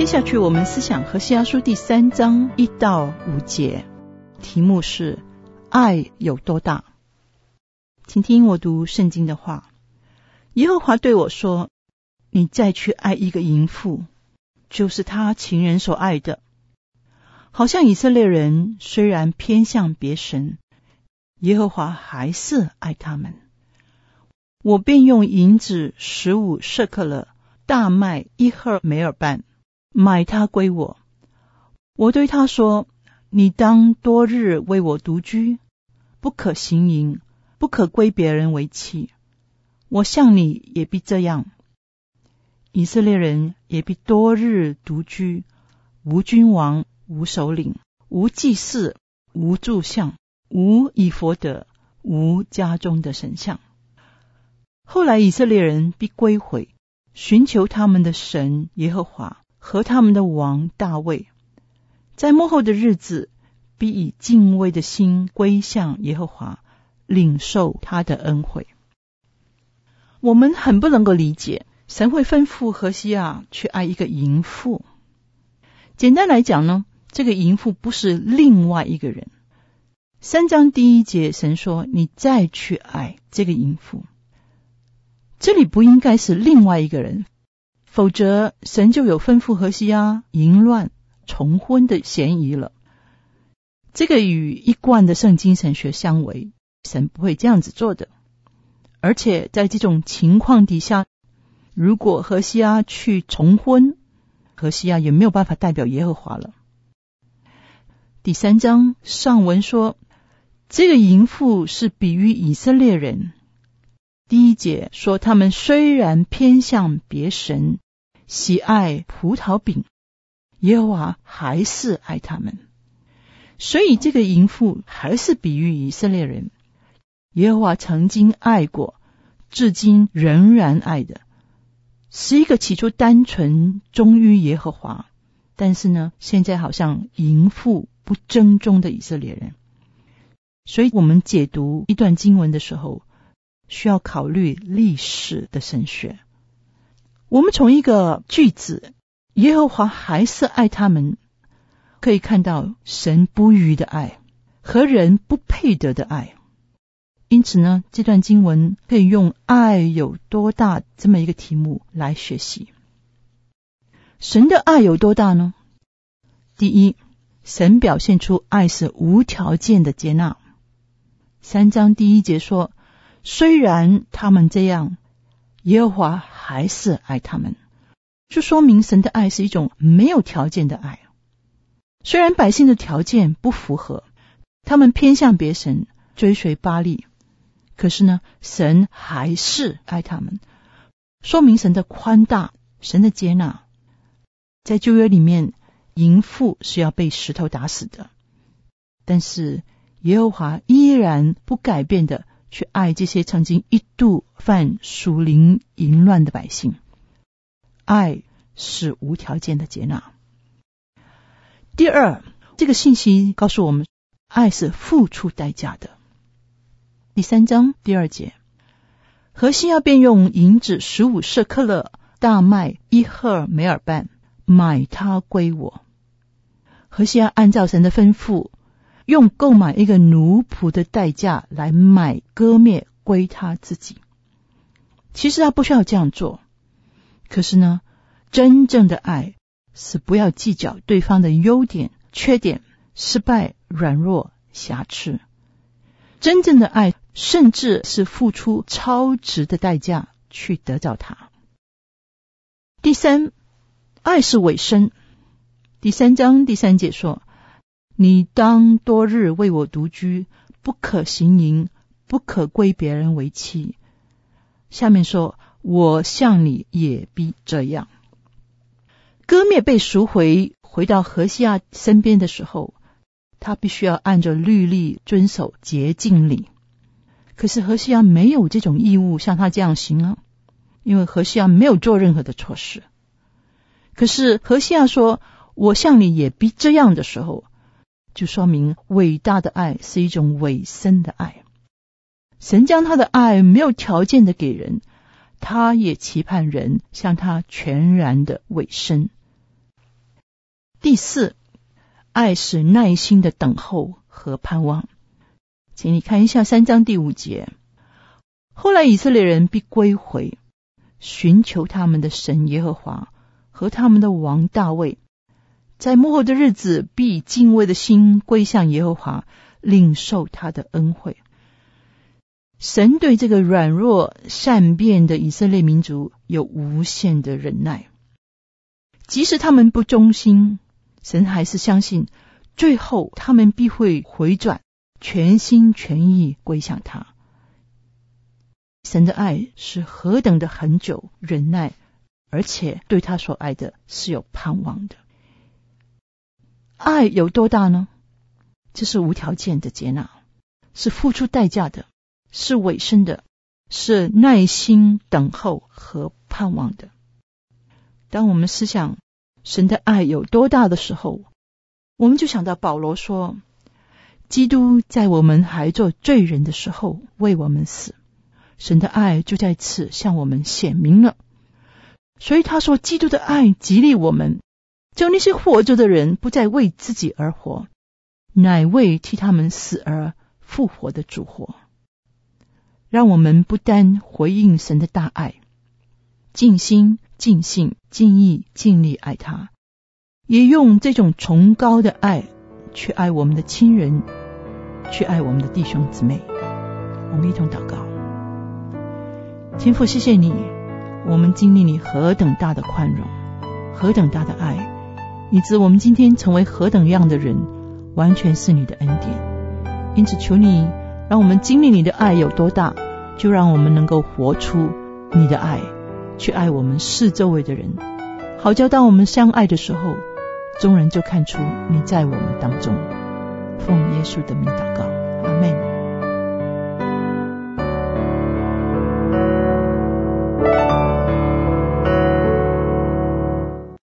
下去我们思想何西阿书第3章1到5节，题目是爱有多大。请听我读圣经的话。耶和华对我说，你再去爱一个淫妇，就是他情人所爱的。好像以色列人虽然偏向别神，耶和华还是爱他们。我便用银子15舍克勒，大麦1赫梅尔半，买他归我。我对他说，你当多日为我独居，不可行淫，不可归别人为妻。我向你也必这样。以色列人也必多日独居，无君王，无首领，无祭司，无柱像，无以弗得，无家中的神像。后来以色列人必归回，寻求他们的神耶和华和他们的王大卫，在末后的日子必以敬畏的心归向耶和华，领受他的恩惠。我们很不能够理解神会吩咐何西阿去爱一个淫妇。简单来讲呢，这个淫妇不是另外一个人。3章第1节神说，你再去爱这个淫妇，这里不应该是另外一个人，否则神就有吩咐何西阿淫乱重婚的嫌疑了。这个与一贯的圣经神学相违，神不会这样子做的。而且在这种情况底下，如果何西阿去重婚，何西阿也没有办法代表耶和华了。第3章上文说，这个淫妇是比喻以色列人。第1节说，他们虽然偏向别神，喜爱葡萄饼，耶和华还是爱他们。所以这个淫妇还是比喻以色列人。耶和华曾经爱过，至今仍然爱的，是一个起初单纯忠于耶和华，但是呢，现在好像淫妇不正宗的以色列人。所以我们解读一段经文的时候，需要考虑历史的神学。我们从一个句子耶和华还是爱他们，可以看到神不渝的爱和人不配得的爱。因此呢，这段经文可以用爱有多大这么一个题目来学习。神的爱有多大呢？第一，神表现出爱是无条件的接纳。3章第1节说，虽然他们这样，耶和华还是爱他们，就说明神的爱是一种没有条件的爱。虽然百姓的条件不符合，他们偏向别神，追随巴力，可是呢，神还是爱他们，说明神的宽大，神的接纳。在旧约里面，淫妇是要被石头打死的，但是耶和华依然不改变的去爱这些曾经一度犯属灵淫乱的百姓。爱是无条件的接纳。第二，这个信息告诉我们，爱是付出代价的。第3章第2节，何西阿便用银子15舍克勒，大麦1赫梅尔半，买他归我。何西阿按照神的吩咐，用购买一个奴仆的代价来买割灭归他自己。其实他不需要这样做，可是呢，真正的爱是不要计较对方的优点、缺点、失败、软弱、瑕疵。真正的爱甚至是付出超值的代价去得到他。第三，爱是委身。第3章第3节说，你当多日为我独居，不可行淫，不可归别人为妻。下面说，我向你也必这样。割灭被赎回到何西阿身边的时候，他必须要按着律例遵守洁净礼。可是何西阿没有这种义务像他这样行啊，因为何西阿没有做任何的错事。可是何西阿说，我向你也必这样的时候，就说明伟大的爱是一种委身的爱。神将他的爱没有条件的给人，他也期盼人向他全然的委身。 第四，爱是耐心的等候和盼望。请你看一下3章第5节，后来以色列人必归回，寻求他们的神耶和华和他们的王大卫，在末后的日子必以敬畏的心归向耶和华，领受他的恩惠。神对这个软弱善变的以色列民族有无限的忍耐，即使他们不忠心，神还是相信最后他们必会回转，全心全意归向他。神的爱是何等的恒久忍耐，而且对他所爱的是有盼望的。爱有多大呢？这是无条件的接纳，是付出代价的，是委身的，是耐心等候和盼望的。当我们思想神的爱有多大的时候，我们就想到保罗说，基督在我们还做罪人的时候为我们死，神的爱就在此向我们显明了。所以他说，基督的爱激励我们，叫那些活着的人不再为自己而活，乃为替他们死而复活的主活。让我们不单回应神的大爱，尽心尽性尽意尽力爱他，也用这种崇高的爱去爱我们的亲人，去爱我们的弟兄姊妹。我们一同祷告。天父，谢谢你，我们经历你何等大的宽容，何等大的爱，以致我们今天成为何等样的人，完全是你的恩典。因此求你让我们经历你的爱有多大，就让我们能够活出你的爱，去爱我们四周围的人，好叫当我们相爱的时候，众人就看出你在我们当中。奉耶稣的名祷告，阿们。